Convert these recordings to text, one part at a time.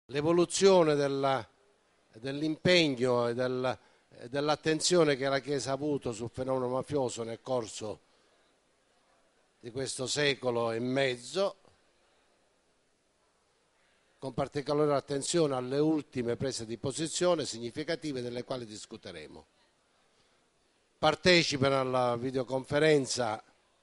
L'evoluzione dell'impegno e dell'attenzione che la Chiesa ha avuto sul fenomeno mafioso nel corso di questo secolo e mezzo, con particolare attenzione alle ultime prese di posizione significative delle quali discuteremo. Partecipano alla videoconferenza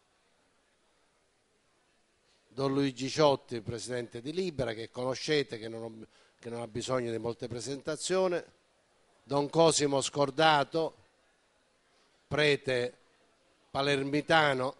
Don Luigi Ciotti, presidente di Libera, che conoscete, che non ha bisogno di molte presentazioni, Don Cosimo Scordato, prete palermitano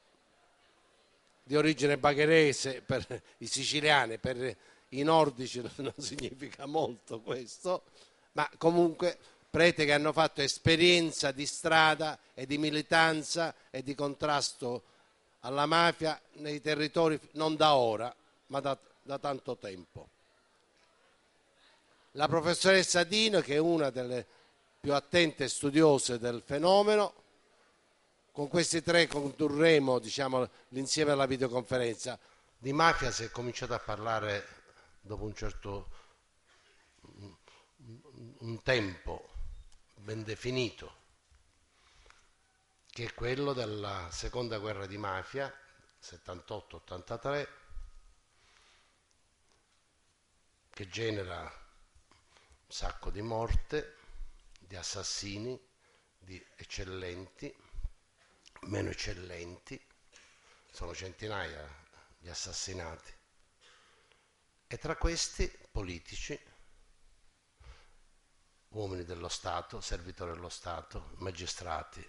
di origine bagherese per i siciliani, per i nordici non significa molto questo, ma comunque prete che hanno fatto esperienza di strada e di militanza e di contrasto alla mafia nei territori non da ora, ma da tanto tempo. La professoressa Dino, che è una delle più attente studiose del fenomeno. Con questi tre condurremo, l'insieme alla videoconferenza. Di mafia si è cominciato a parlare dopo un tempo ben definito, che è quello della seconda guerra di mafia, 78-83, che genera un sacco di morte, di assassini, di eccellenti, meno eccellenti, sono centinaia gli assassinati, e tra questi politici, uomini dello Stato, servitori dello Stato, magistrati.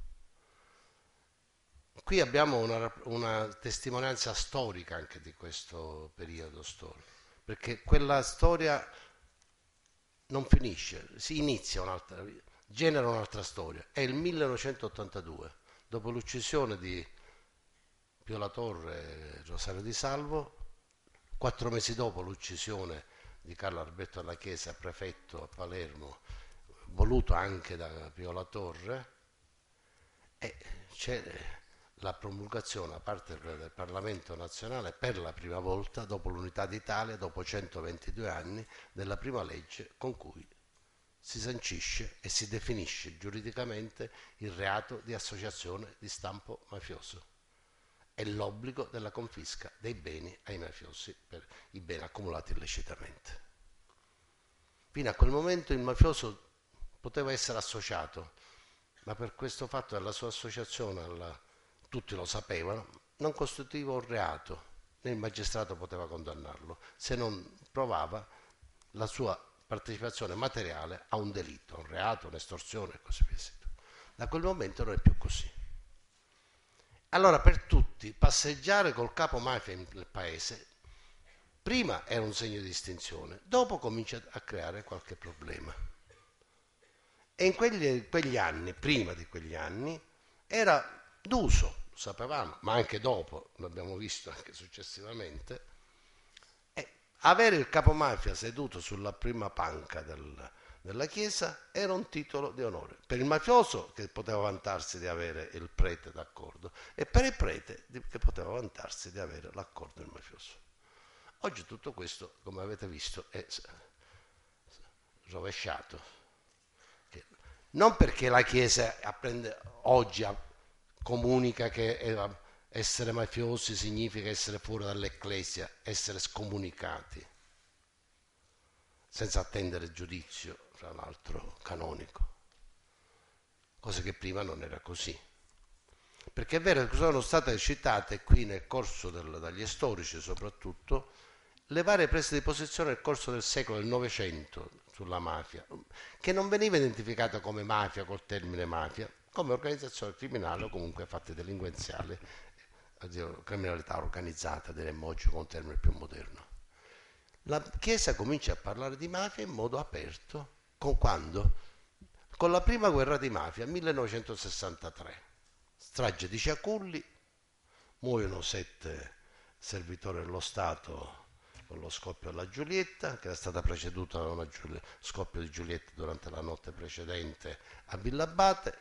Qui abbiamo una testimonianza storica anche di questo periodo storico, perché quella storia non finisce, si inizia genera un'altra storia. È il 1982, dopo l'uccisione di Pio La Torre e Rosario Di Salvo, 4 mesi dopo l'uccisione di Carlo Alberto Dalla Chiesa, prefetto a Palermo, voluto anche da Pio La Torre, e c'è la promulgazione da parte del Parlamento nazionale per la prima volta dopo l'unità d'Italia, dopo 122 anni, della prima legge con cui si sancisce e si definisce giuridicamente il reato di associazione di stampo mafioso e l'obbligo della confisca dei beni ai mafiosi per i beni accumulati illecitamente. Fino a quel momento il mafioso poteva essere associato, ma per questo fatto della sua associazione, tutti lo sapevano, non costituiva un reato, né il magistrato poteva condannarlo se non provava la sua partecipazione materiale a un delitto, un reato, un'estorsione e così via. Da quel momento non è più così. Allora per tutti passeggiare col capo mafia nel paese prima era un segno di distinzione, dopo comincia a creare qualche problema. E in quegli anni, prima di quegli anni, era d'uso, lo sapevamo, ma anche dopo, l'abbiamo visto anche successivamente, avere il capomafia seduto sulla prima panca della chiesa era un titolo di onore per il mafioso, che poteva vantarsi di avere il prete d'accordo, e per il prete che poteva vantarsi di avere l'accordo del mafioso. Oggi tutto questo, come avete visto, è rovesciato. Non perché la Chiesa oggi comunica che essere mafiosi significa essere fuori dall'Ecclesia, essere scomunicati, senza attendere giudizio, fra l'altro canonico, cosa che prima non era così. Perché è vero che sono state citate qui nel corso dagli storici soprattutto le varie prese di posizione nel corso del secolo, del Novecento, sulla mafia, che non veniva identificata come mafia col termine mafia, come organizzazione criminale o comunque fatti delinquenziali, criminalità organizzata, diremmo oggi con un termine più moderno. La Chiesa comincia a parlare di mafia in modo aperto, quando? Con la prima guerra di mafia, 1963, strage di Ciaculli, muoiono 7 servitori dello Stato con lo scoppio della Giulietta, che era stata preceduta da uno scoppio di Giulietta durante la notte precedente a Villabate,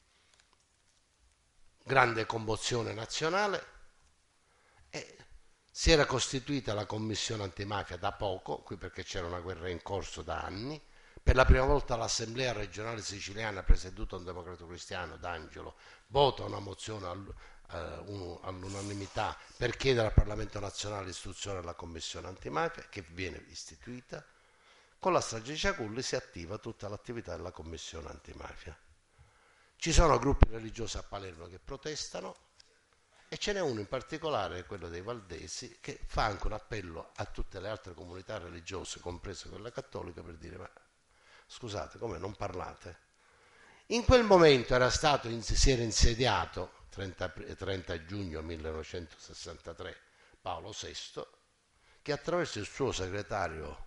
grande commozione nazionale, e Si era costituita la commissione antimafia da poco, qui perché c'era una guerra in corso da anni. Per la prima volta l'Assemblea regionale siciliana, presieduta da un democratico cristiano, D'Angelo, vota una mozione all'unanimità per chiedere al Parlamento nazionale l'istituzione della commissione antimafia, che viene istituita. Con la strage di Ciaculli si attiva tutta l'attività della commissione antimafia. Ci sono gruppi religiosi a Palermo che protestano e ce n'è uno in particolare, quello dei Valdesi, che fa anche un appello a tutte le altre comunità religiose, comprese quella cattolica, per dire: ma scusate, come non parlate? In quel momento si era insediato 30 giugno 1963 Paolo VI, che attraverso il suo segretario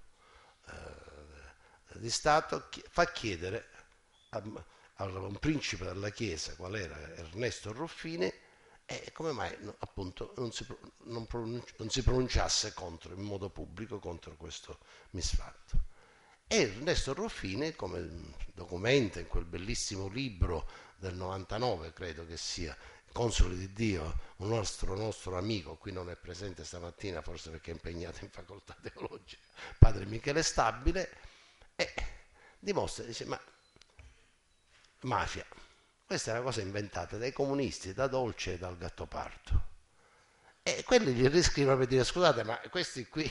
di Stato fa chiedere a un principe della Chiesa, qual era Ernesto Ruffini, come mai appunto non si pronunciasse in modo pubblico contro questo misfatto. E Ernesto Ruffini, come documenta in quel bellissimo libro del 99, credo che sia, Consoli di Dio, un nostro amico, qui non è presente stamattina, forse perché è impegnato in facoltà teologica, padre Michele Stabile, dimostra, dice: ma mafia, questa è una cosa inventata dai comunisti, da Dolce e dal Gattopardo. E quelli gli riscrivono per dire: scusate, ma questi qui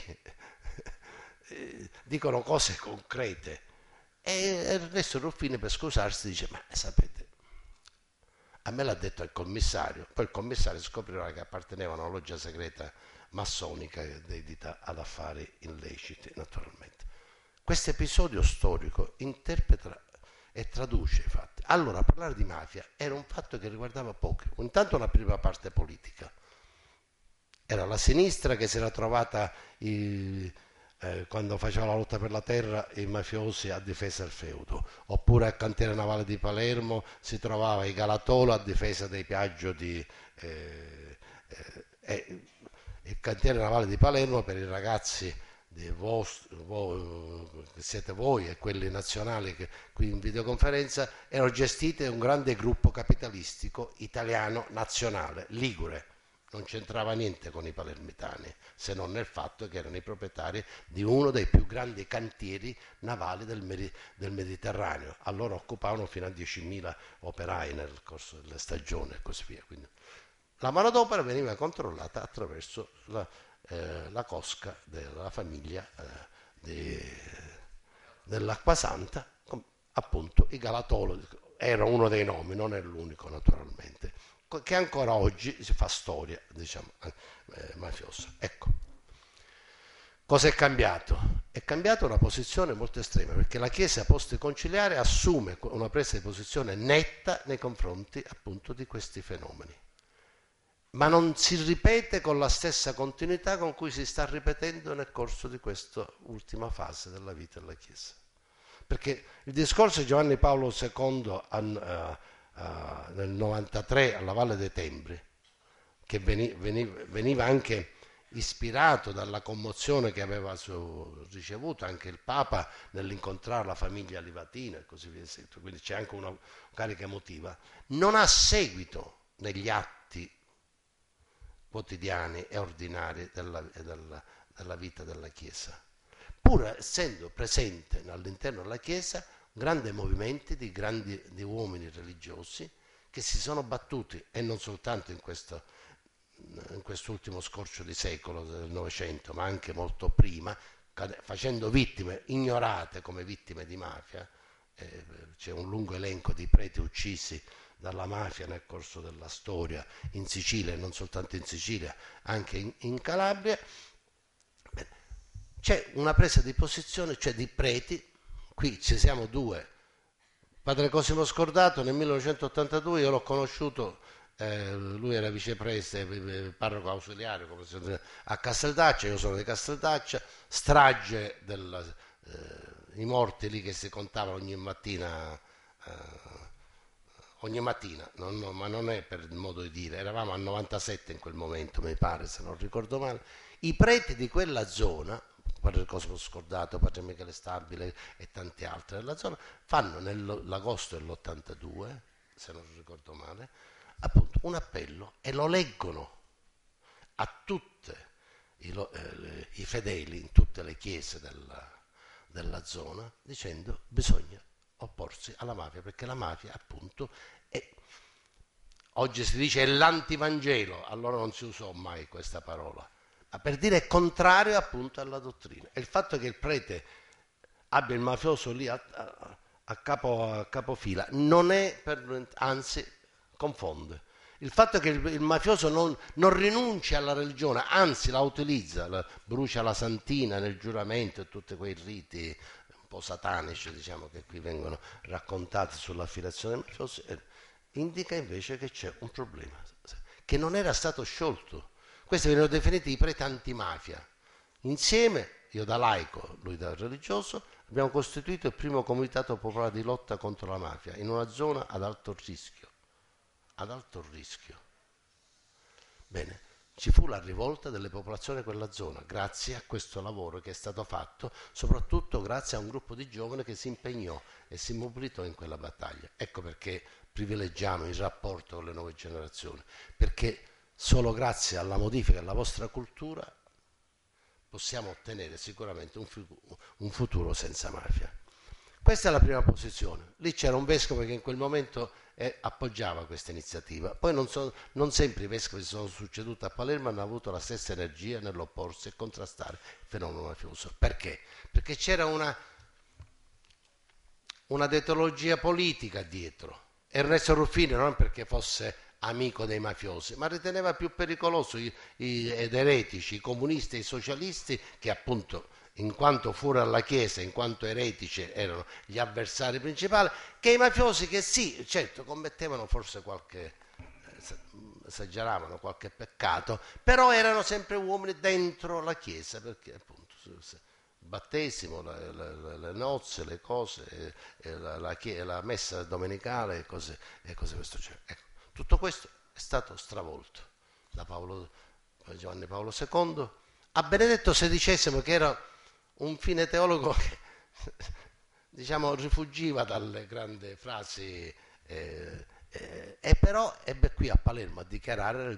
dicono cose concrete. E Ernesto Ruffini, per scusarsi, dice: ma sapete, a me l'ha detto il commissario. Poi il commissario scoprirà che apparteneva a una loggia segreta massonica dedita ad affari illeciti, naturalmente. Questo episodio storico interpreta e traduce i fatti. Allora, parlare di mafia era un fatto che riguardava pochi. Intanto una prima parte politica. Era la sinistra che si era trovata quando faceva la lotta per la terra i mafiosi a difesa del feudo, oppure al cantiere navale di Palermo si trovava i Galatolo a difesa dei Piaggio il cantiere navale di Palermo per i ragazzi che siete voi e quelli nazionali che qui in videoconferenza erano gestiti da un grande gruppo capitalistico italiano nazionale, ligure. Non c'entrava niente con i palermitani, se non nel fatto che erano i proprietari di uno dei più grandi cantieri navali del Mediterraneo. Allora occupavano fino a 10.000 operai nel corso delle stagioni e così via. Quindi la manodopera veniva controllata attraverso la cosca della famiglia dell'Acquasanta, appunto i Galatolo, era uno dei nomi, non è l'unico naturalmente, che ancora oggi si fa storia, diciamo, mafiosa. Ecco, cosa è cambiato? È cambiata una posizione molto estrema, perché la Chiesa post-conciliare assume una presa di posizione netta nei confronti appunto di questi fenomeni, ma non si ripete con la stessa continuità con cui si sta ripetendo nel corso di questa ultima fase della vita della Chiesa. Perché il discorso di Giovanni Paolo II nel 93 alla Valle dei Tembri, che veniva anche ispirato dalla commozione che aveva ricevuto anche il Papa nell'incontrare la famiglia Livatina e così via, quindi c'è anche una carica emotiva, non ha seguito negli atti quotidiani e ordinari della vita della Chiesa, pur essendo presente all'interno della Chiesa grandi movimenti di uomini religiosi che si sono battuti, e non soltanto in quest'ultimo scorcio di secolo del Novecento, ma anche molto prima, facendo vittime ignorate come vittime di mafia. C'è un lungo elenco di preti uccisi dalla mafia nel corso della storia in Sicilia, e non soltanto in Sicilia, anche in Calabria. C'è una presa di posizione, cioè di preti. Qui ci siamo due. Padre Cosimo Scordato nel 1982 io l'ho conosciuto, lui era vicepreste, parroco ausiliario a Casteldaccia, io sono di Casteldaccia, strage i morti lì che si contavano ogni mattina, ma non è per il modo di dire, eravamo a 97 in quel momento, mi pare, se non ricordo male. I preti di quella zona, Padre Cosimo Scordato, Padre Michele Stabile e tanti altri della zona, fanno nell'agosto dell'82, se non ricordo male, appunto un appello e lo leggono a tutte i fedeli in tutte le chiese della zona, dicendo bisogna opporsi alla mafia, perché la mafia appunto è, oggi si dice è l'antivangelo, allora non si usò mai questa parola, ma per dire è contrario appunto alla dottrina. E il fatto che il prete abbia il mafioso lì a capofila non è anzi confonde. Il fatto che il mafioso non rinuncia alla religione, anzi la utilizza, brucia la santina nel giuramento e tutti quei riti un po' satanici, diciamo, che qui vengono raccontati sull'affiliazione dei mafiosi, indica invece che c'è un problema che non era stato sciolto. Questi vengono definiti i preti antimafia. Insieme, io da laico, lui da religioso, abbiamo costituito il primo comitato popolare di lotta contro la mafia in una zona ad alto rischio. Ad alto rischio. Bene, ci fu la rivolta delle popolazioni di quella zona, grazie a questo lavoro che è stato fatto, soprattutto grazie a un gruppo di giovani che si impegnò e si mobilitò in quella battaglia. Ecco perché privilegiamo il rapporto con le nuove generazioni, perché solo grazie alla modifica della vostra cultura possiamo ottenere sicuramente un futuro senza mafia. Questa è la prima posizione. Lì c'era un vescovo che in quel momento appoggiava questa iniziativa. Poi non sempre i vescovi si sono succeduti a Palermo hanno avuto la stessa energia nell'opporsi e contrastare il fenomeno mafioso. Perché? Perché c'era una deontologia politica dietro. Ernesto Ruffini non perché fosse amico dei mafiosi, ma riteneva più pericoloso ed eretici, i comunisti e i socialisti, che appunto in quanto fuori dalla Chiesa, in quanto eretici erano gli avversari principali, che i mafiosi che sì, certo, commettevano forse esageravano qualche peccato, però erano sempre uomini dentro la Chiesa, perché appunto il battesimo, le nozze, le cose, la messa domenicale e cose di questo genere. Ecco, tutto questo è stato stravolto da Giovanni Paolo II a Benedetto XVI, che era un fine teologo che diciamo rifugiva dalle grandi frasi e però ebbe qui a Palermo a dichiarare nel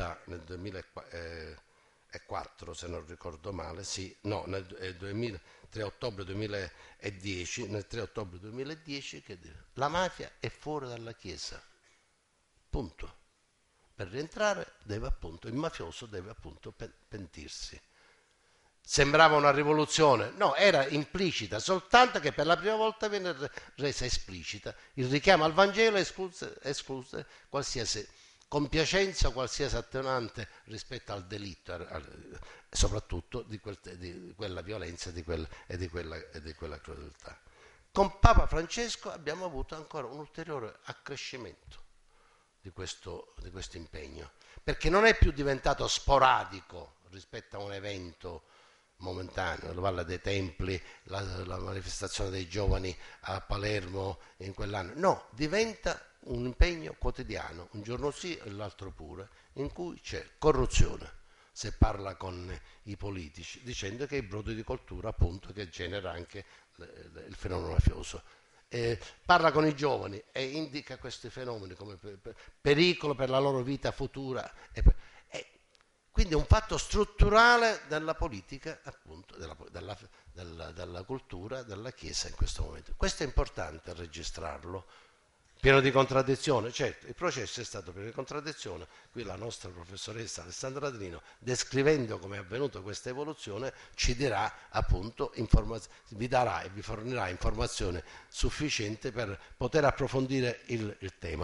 2004, se non ricordo male, sì, no, nel 3 ottobre 2010, nel 3 ottobre 2010 che la mafia è fuori dalla Chiesa, punto. Per rientrare il mafioso deve appunto pentirsi. Sembrava una rivoluzione, no, era implicita, soltanto che per la prima volta viene resa esplicita. Il richiamo al Vangelo escluse qualsiasi compiacenza, qualsiasi attenuante rispetto al delitto, soprattutto di quella violenza e di quella crudeltà. Con Papa Francesco abbiamo avuto ancora un ulteriore accrescimento di questo impegno, perché non è più diventato sporadico rispetto a un evento momentaneo, parla dei templi, la manifestazione dei giovani a Palermo in quell'anno, no, diventa un impegno quotidiano, un giorno sì e l'altro pure, in cui c'è corruzione, se parla con i politici, dicendo che è il brodo di coltura appunto che genera anche il fenomeno mafioso. Parla con i giovani e indica questi fenomeni come pericolo per la loro vita futura. Quindi è un fatto strutturale della politica, appunto, della cultura, della Chiesa in questo momento. Questo è importante registrarlo, pieno di contraddizione. Certo, il processo è stato pieno di contraddizione. Qui la nostra professoressa Alessandra Drino, descrivendo come è avvenuta questa evoluzione, ci dirà appunto, vi darà e vi fornirà informazione sufficiente per poter approfondire il tema.